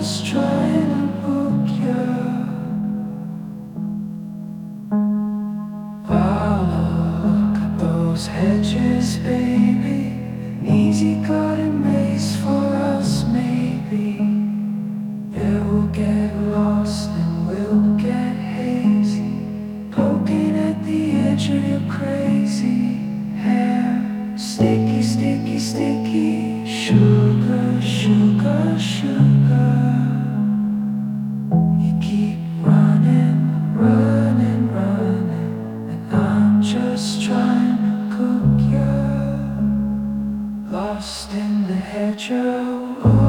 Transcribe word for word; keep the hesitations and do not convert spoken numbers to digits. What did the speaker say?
just trying to book you. Look at those hedges, baby. An easy garden maze for us, maybe. Yeah, we'll get lost and we'll get hazy, poking at the edge of your crazy hair. Sticky, sticky, sticky, sugar, sugar, sugar. You keep running, running, running, and I'm just trying to cook you. Lost in the hedgerow.